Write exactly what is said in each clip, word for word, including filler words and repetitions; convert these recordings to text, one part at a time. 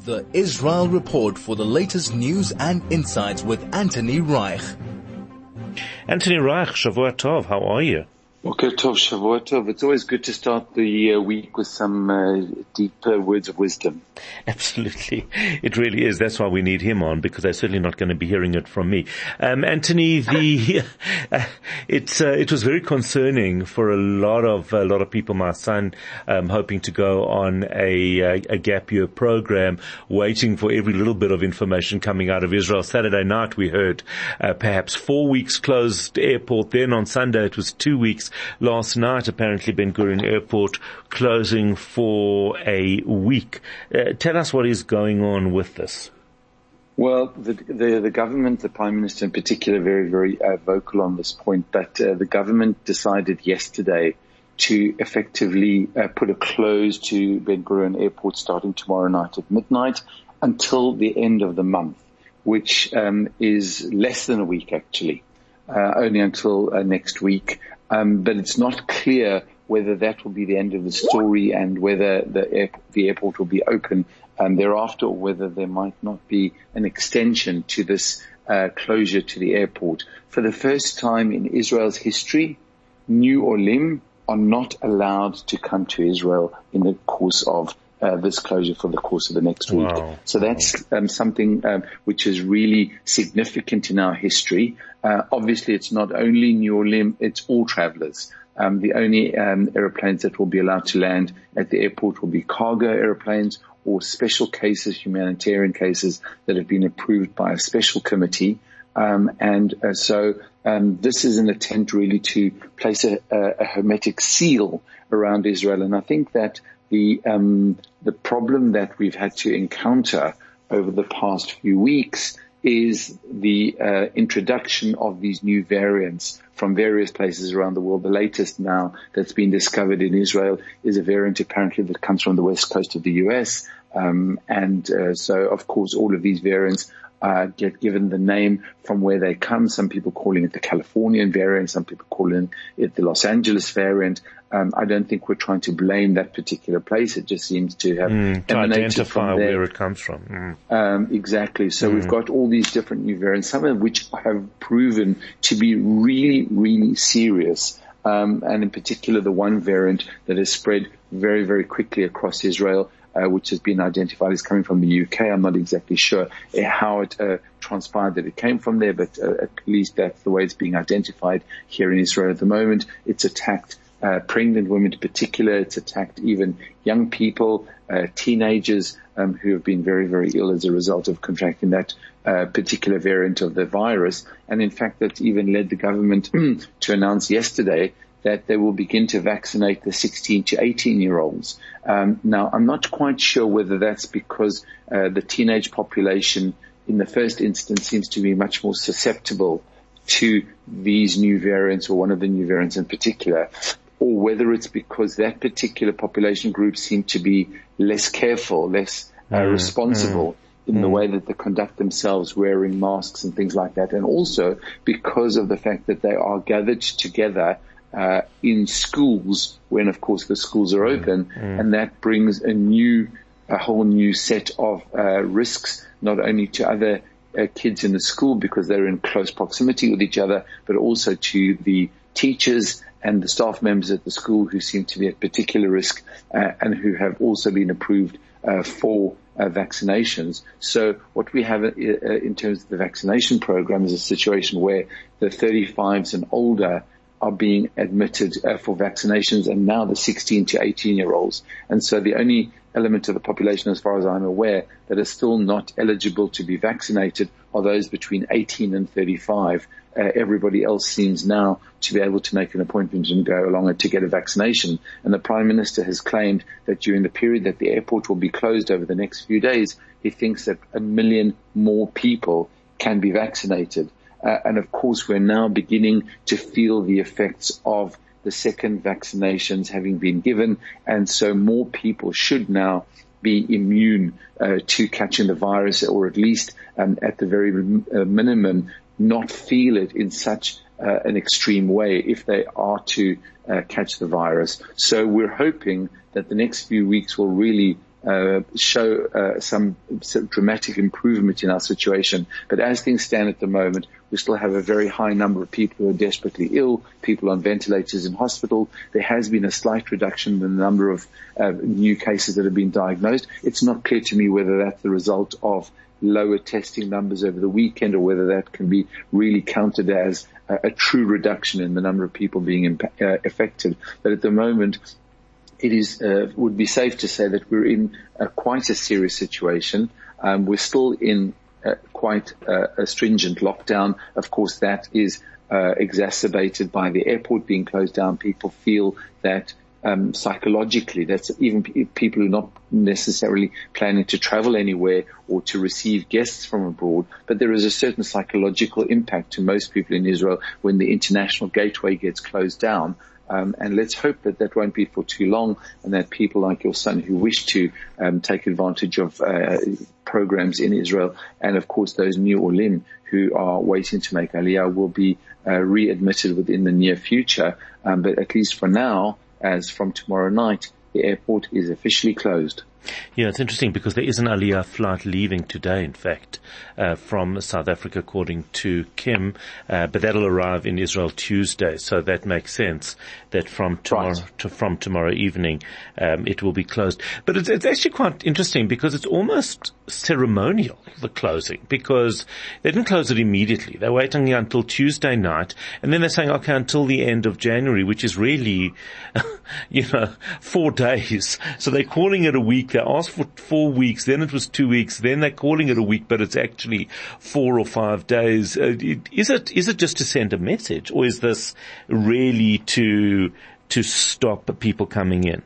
The Israel Report for the latest news and insights with Anthony Reich. Anthony Reich, Shavua Tov, how are you? Okay, Tov, Shavua Tov. It's always good to start the uh, week with some uh, deep uh, words of wisdom. Absolutely. It really is. That's why we need him on, because they're certainly not going to be hearing it from me. Um, Anthony, the, uh, it's, uh, it was very concerning for a lot of, a lot of people. My son, um, hoping to go on a, a, a gap year program, waiting for every little bit of information coming out of Israel. Saturday night we heard, uh, perhaps four weeks closed airport. Then on Sunday it was two weeks. Last night, apparently, Ben Gurion Airport closing for a week. Uh, tell us what is going on with this. Well, the, the, the government, the Prime Minister in particular, very, very uh, vocal on this point, that uh, the government decided yesterday to effectively uh, put a close to Ben Gurion Airport starting tomorrow night at midnight until the end of the month, which um, is less than a week, actually, uh, only until uh, next week. Um, but it's not clear whether that will be the end of the story and whether the, air, the airport will be open um, thereafter, or whether there might not be an extension to this uh, closure to the airport. For the first time in Israel's history, New Olim are not allowed to come to Israel in the course of Uh, this closure for the course of the next week. Wow. So that's um, something um, which is really significant in our history. Uh, obviously, it's not only New Olim, it's all travelers. Um, the only um, airplanes that will be allowed to land at the airport will be cargo airplanes or special cases, humanitarian cases that have been approved by a special committee. Um, and uh, so um, this is an attempt really to place a, a, a hermetic seal around Israel. And I think that The, um, the problem that we've had to encounter over the past few weeks is the uh, introduction of these new variants from various places around the world. The latest now that's been discovered in Israel is a variant apparently that comes from the west coast of the U S. Um, and uh, so, of course, all of these variants Uh, get given the name from where they come. Some people calling it the Californian variant, some people calling it the Los Angeles variant. Um, I don't think we're trying to blame that particular place. It just seems to have mm, to emanated identify from there. where it comes from. Mm. Um, exactly. So mm. we've got all these different new variants, some of which have proven to be really, really serious. Um, and in particular, the one variant that has spread very, very quickly across Israel, Uh, which has been identified as coming from the U K. I'm not exactly sure how it uh, transpired that it came from there, but uh, at least that's the way it's being identified here in Israel at the moment. It's attacked uh, pregnant women in particular. It's attacked even young people, uh, teenagers um, who have been very, very ill as a result of contracting that uh, particular variant of the virus. And in fact, that even led the government to announce yesterday that they will begin to vaccinate the sixteen to eighteen year olds. Um, now, I'm not quite sure whether that's because uh, the teenage population in the first instance seems to be much more susceptible to these new variants, or one of the new variants in particular, or whether it's because that particular population group seem to be less careful, less uh, mm, responsible mm, in mm. the way that they conduct themselves, wearing masks and things like that. And also because of the fact that they are gathered together Uh, in schools, when of course the schools are open, mm. and that brings a new, a whole new set of uh, risks, not only to other uh, kids in the school because they're in close proximity with each other, but also to the teachers and the staff members at the school who seem to be at particular risk uh, and who have also been approved uh, for uh, vaccinations. So what we have uh, in terms of the vaccination program is a situation where the thirty-fives and older are being admitted uh, for vaccinations, and now the sixteen to eighteen year olds. And so the only element of the population, as far as I'm aware, that is still not eligible to be vaccinated are those between eighteen and thirty-five. Uh, everybody else seems now to be able to make an appointment and go along to get a vaccination. And the Prime Minister has claimed that during the period that the airport will be closed over the next few days, he thinks that a million more people can be vaccinated. Uh, and of course, we're now beginning to feel the effects of the second vaccinations having been given. And so more people should now be immune uh, to catching the virus, or at least um, at the very uh, minimum, not feel it in such uh, an extreme way if they are to uh, catch the virus. So we're hoping that the next few weeks will really uh, show uh, some, some dramatic improvement in our situation. But as things stand at the moment, we still have a very high number of people who are desperately ill, people on ventilators in hospital. There has been a slight reduction in the number of uh, new cases that have been diagnosed. It's not clear to me whether that's the result of lower testing numbers over the weekend or whether that can be really counted as a, a true reduction in the number of people being impa- uh, affected. But at the moment, it is uh, would be safe to say that we're in uh, quite a serious situation. Um, we're still in uh, quite uh, a stringent lockdown. Of course, that is uh, exacerbated by the airport being closed down. People feel that um, psychologically, that's even p- people who are not necessarily planning to travel anywhere or to receive guests from abroad, but there is a certain psychological impact to most people in Israel when the international gateway gets closed down. Um, and let's hope that that won't be for too long, and that people like your son who wish to um, take advantage of uh, programs in Israel, and of course those new Olim who are waiting to make Aliyah, will be uh, readmitted within the near future. Um, but at least for now, as from tomorrow night, the airport is officially closed. Yeah, it's interesting because there is an Aliyah flight leaving today, in fact, uh, from South Africa, according to Kim, uh, but that'll arrive in Israel Tuesday, so that makes sense that from tomorrow, right. to, from tomorrow evening, um, it will be closed. But it's, it's actually quite interesting because it's almost ceremonial, the closing, because they didn't close it immediately. They're waiting until Tuesday night, and then they're saying, okay, until the end of January, which is really, you know, four days. So they're calling it a week. They asked for four weeks, then it was two weeks, then they're calling it a week, but it's actually four or five days. Uh, is it, is it just to send a message, or is this really to, to stop people coming in?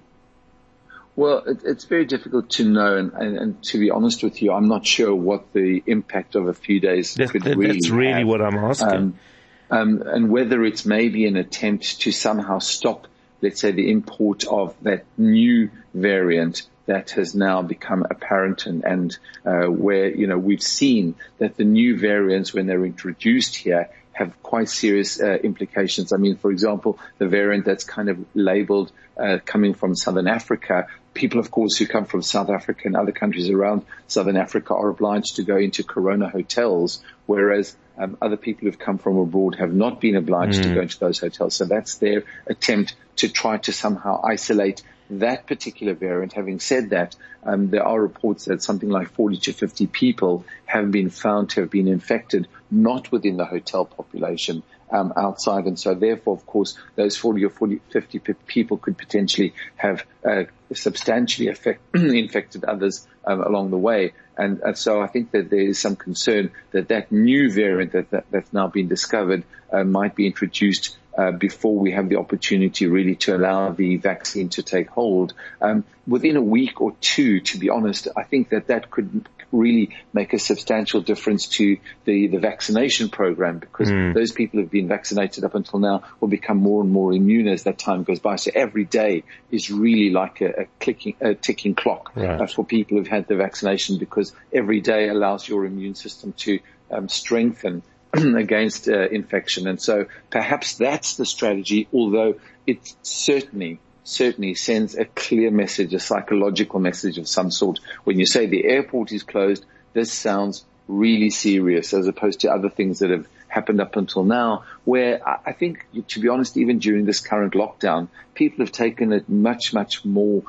Well, it, it's very difficult to know, and, and, and to be honest with you, I'm not sure what the impact of a few days that, could that, really That's really have. what I'm asking. Um, um, and whether it's maybe an attempt to somehow stop, let's say, the import of that new variant that has now become apparent, and, and uh, where, you know, we've seen that the new variants, when they're introduced here, have quite serious uh, implications. I mean, for example, the variant that's kind of labeled uh, coming from Southern Africa, people, of course, who come from South Africa and other countries around Southern Africa are obliged to go into Corona hotels, whereas um, other people who've come from abroad have not been obliged mm. to go into those hotels. So that's their attempt to try to somehow isolate that particular variant. Having said that, um, there are reports that something like forty to fifty people have been found to have been infected, not within the hotel population, um, outside. And so therefore, of course, those forty or forty, fifty people could potentially have uh, substantially affect, infected others um, along the way. And, and so I think that there is some concern that that new variant that, that that's now been discovered uh, might be introduced Uh, before we have the opportunity really to allow the vaccine to take hold. Um, within a week or two, to be honest, I think that that could really make a substantial difference to the, the vaccination program, because mm. those people who have been vaccinated up until now will become more and more immune as that time goes by. So every day is really like a, a clicking, a ticking clock right. uh, for people who've had the vaccination, because every day allows your immune system to um, strengthen against uh, infection. And so perhaps that's the strategy, although it certainly, certainly sends a clear message, a psychological message of some sort. When you say the airport is closed, this sounds really serious, as opposed to other things that have happened up until now, where I think, to be honest, even during this current lockdown, people have taken it much, much more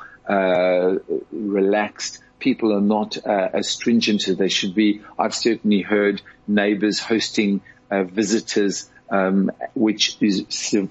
uh relaxed. People are not uh, as stringent as they should be. I've certainly heard neighbors hosting uh, visitors, um, which is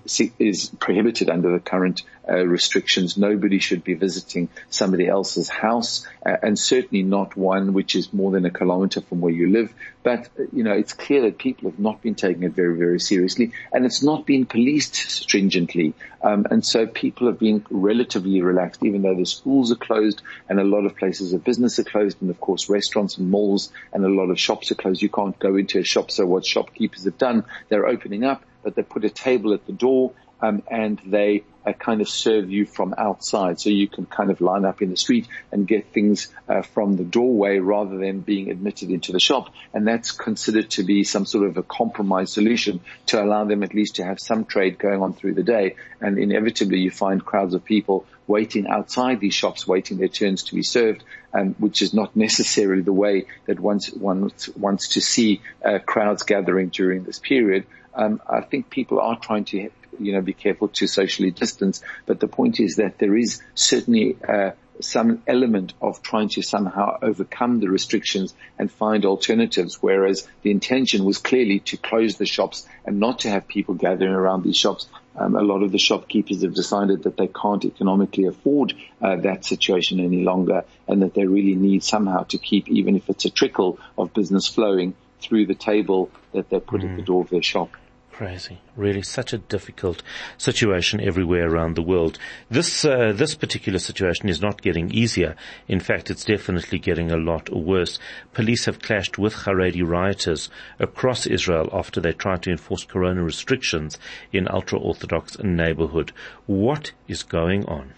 is prohibited under the current uh, restrictions. Nobody should be visiting somebody else's house, uh, and certainly not one which is more than a kilometer from where you live. But, you know, it's clear that people have not been taking it very, very seriously, and it's not been policed stringently. Um, and so people have been relatively relaxed, even though the schools are closed and a lot of places of business are closed, and of course restaurants and malls and a lot of shops are closed. You can't go into a shop. So what shopkeepers have done, they're opening up, but they put a table at the door, um, and they uh, kind of serve you from outside. So you can kind of line up in the street and get things uh, from the doorway rather than being admitted into the shop. And that's considered to be some sort of a compromise solution to allow them at least to have some trade going on through the day. And inevitably you find crowds of people waiting outside these shops, waiting their turns to be served, um, which is not necessarily the way that one wants, wants to see uh, crowds gathering during this period. Um, I think people are trying to, you know, be careful to socially distance, but the point is that there is certainly uh, some element of trying to somehow overcome the restrictions and find alternatives, whereas the intention was clearly to close the shops and not to have people gathering around these shops. Um, a lot of the shopkeepers have decided that they can't economically afford uh, that situation any longer, and that they really need somehow to keep, even if it's a trickle of business flowing through the table that they put mm. at the door of their shop. Crazy. Really such a difficult situation everywhere around the world. This, uh, this particular situation is not getting easier. In fact, it's definitely getting a lot worse. Police have clashed with Haredi rioters across Israel after they tried to enforce corona restrictions in ultra-Orthodox neighborhood. What is going on?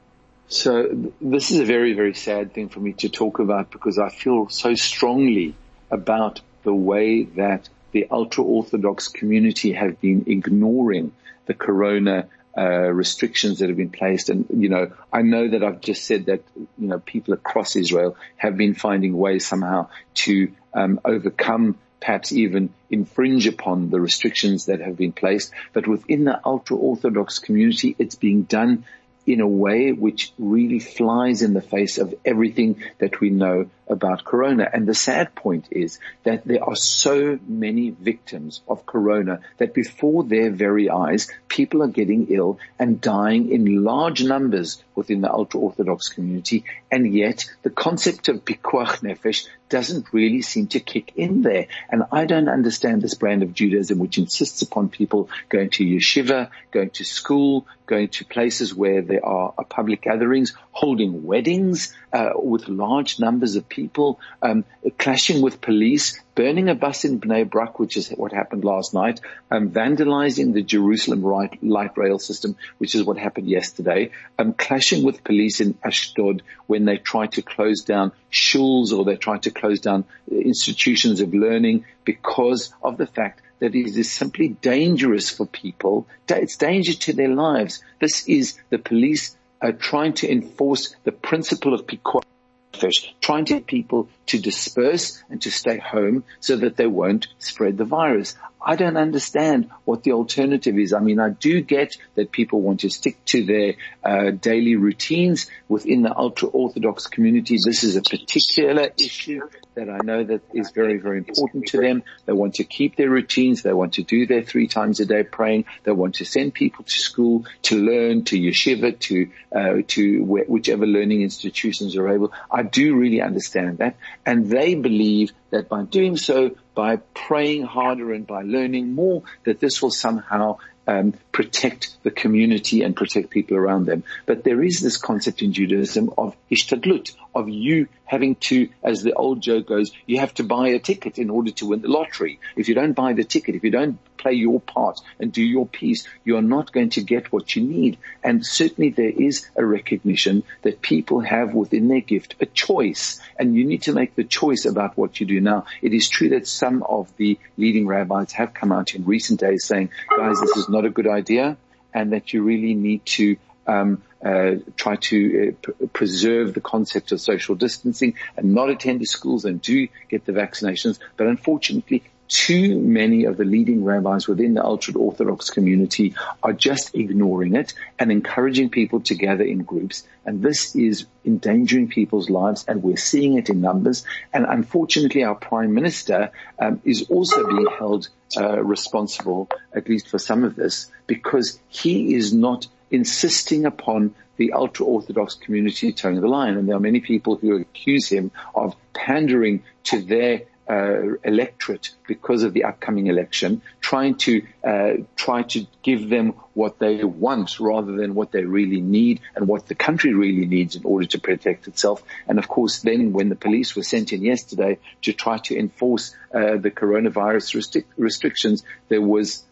So this is a very, very sad thing for me to talk about, because I feel so strongly about the way that the ultra-Orthodox community have been ignoring the corona uh, restrictions that have been placed. And, you know, I know that I've just said that, you know, people across Israel have been finding ways somehow to um, overcome, perhaps even infringe upon the restrictions that have been placed. But within the ultra-Orthodox community, it's being done in a way which really flies in the face of everything that we know about corona. And the sad point is that there are so many victims of corona that before their very eyes, people are getting ill and dying in large numbers within the ultra-Orthodox community. And yet the concept of pikuach nefesh doesn't really seem to kick in there. And I don't understand this brand of Judaism which insists upon people going to yeshiva, going to school, going to places where there are public gatherings, holding weddings uh, with large numbers of people, um, clashing with police, burning a bus in Bnei Brak, which is what happened last night, um, vandalizing the Jerusalem light, light rail system, which is what happened yesterday, um, clashing with police in Ashdod when they try to close down shuls or they try to close down institutions of learning because of the fact that it is simply dangerous for people. It's danger to their lives. This is the police uh, trying to enforce the principle of pikuach nefesh, trying to get people to disperse and to stay home so that they won't spread the virus. I don't understand what the alternative is. I mean, I do get that people want to stick to their uh, daily routines within the ultra-Orthodox community. This is a particular issue that I know that is very, very important to them. They want to keep their routines. They want to do their three times a day praying. They want to send people to school, to learn, to yeshiva, to uh, to wh- whichever learning institutions are able. I do really understand that. And they believe that by doing so, by praying harder and by learning more, that this will somehow um, protect the community and protect people around them. But there is this concept in Judaism of ishtadlut, of you having to, as the old joke goes, you have to buy a ticket in order to win the lottery. If you don't buy the ticket, if you don't play your part and do your piece, you are not going to get what you need. And certainly there is a recognition that people have within their gift a choice, and you need to make the choice about what you do. Now, it is true that some of the leading rabbis have come out in recent days saying, guys, this is not a good idea, and that you really need to um uh try to uh, p- preserve the concept of social distancing and not attend the schools and do get the vaccinations. But unfortunately, too many of the leading rabbis within the ultra-Orthodox community are just ignoring it and encouraging people to gather in groups. And this is endangering people's lives, and we're seeing it in numbers. And unfortunately, our Prime Minister um, is also being held uh, responsible, at least for some of this, because he is not insisting upon the ultra-Orthodox community towing the line. And there are many people who accuse him of pandering to their Uh, electorate because of the upcoming election, trying to uh, try to give them what they want rather than what they really need and what the country really needs in order to protect itself. And of course, then when the police were sent in yesterday to try to enforce uh, the coronavirus restric- restrictions, there was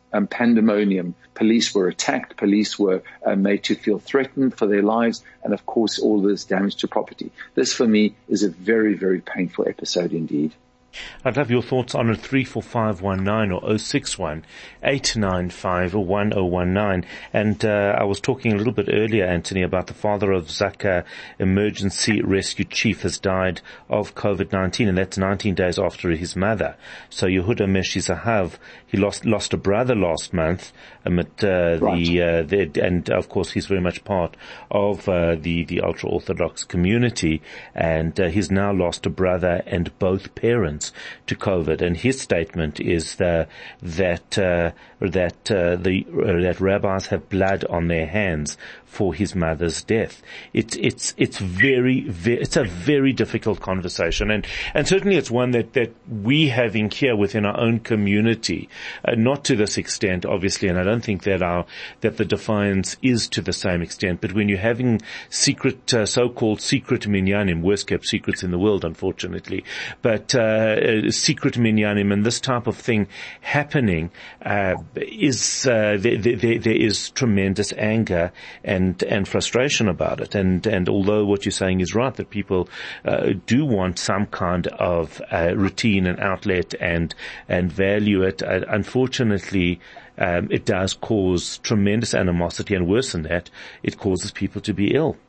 um, pandemonium. Police were attacked. Police were uh, made to feel threatened for their lives. And of course, all this damage to property. This for me is a very, very painful episode indeed. I'd love your thoughts on it, three four five one nine or oh six one, eight nine five, one oh one nine. And uh, I was talking a little bit earlier, Anthony, about the father of Zaka, emergency rescue chief, has died of COVID nineteen, and that's nineteen days after his mother. So Yehuda Meshi Zahav, he lost lost a brother last month, um, at, uh, right. the, uh, the, and of course he's very much part of uh, the, the ultra-Orthodox community, and uh, he's now lost a brother and both parents to COVID. And his statement is the, that uh, that uh, the uh, that rabbis have blood on their hands for his mother's death. It's it's it's very, very it's a very difficult conversation, and and certainly it's one that that we having here within our own community, uh, not to this extent, obviously, and I don't think that our that the defiance is to the same extent. But when you're having secret, uh, so-called secret minyanim, worst kept secrets in the world, unfortunately, but uh, secret minyanim and this type of thing happening, uh, is uh, there, there, there is tremendous anger and and frustration about it. And and although what you're saying is right, that people uh, do want some kind of uh, routine and outlet and and value it, uh, unfortunately, um, it does cause tremendous animosity, and worse than that, it causes people to be ill.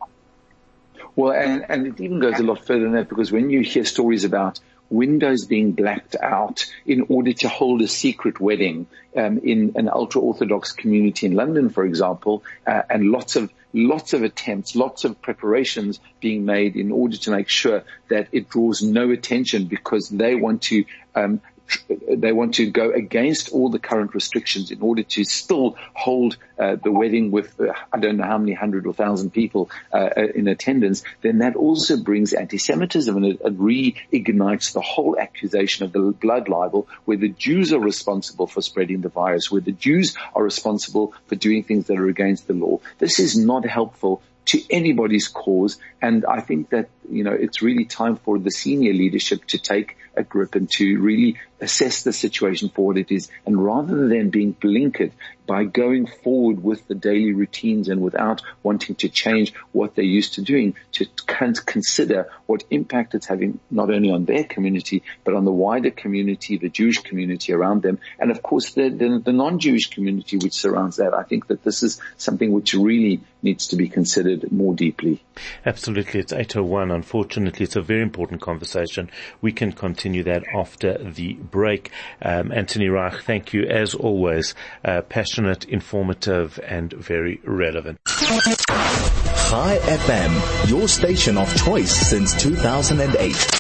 Well, and, and it even goes a lot further than that, because when you hear stories about windows being blacked out in order to hold a secret wedding um, in an ultra-Orthodox community in London, for example, uh, and lots of lots of attempts, lots of preparations being made in order to make sure that it draws no attention, because they want to um, they want to go against all the current restrictions in order to still hold uh, the wedding with uh, I don't know how many hundred or thousand people uh, in attendance. Then that also brings anti-Semitism, and it, it reignites the whole accusation of the blood libel, where the Jews are responsible for spreading the virus, where the Jews are responsible for doing things that are against the law. This is not helpful to anybody's cause, and I think that, you know, it's really time for the senior leadership to take a grip and to really assess the situation for what it is, and rather than being blinkered by going forward with the daily routines and without wanting to change what they're used to doing, to consider what impact it's having not only on their community, but on the wider community, the Jewish community around them, and of course the, the, the non-Jewish community which surrounds that. I think that this is something which really needs to be considered more deeply. Absolutely. It's eight oh one. Unfortunately, it's a very important conversation. We can continue that after the break. Um, Anthony Reich, thank you as always. Uh, passionate, informative, and very relevant. Chai F M, your station of choice since two thousand eight.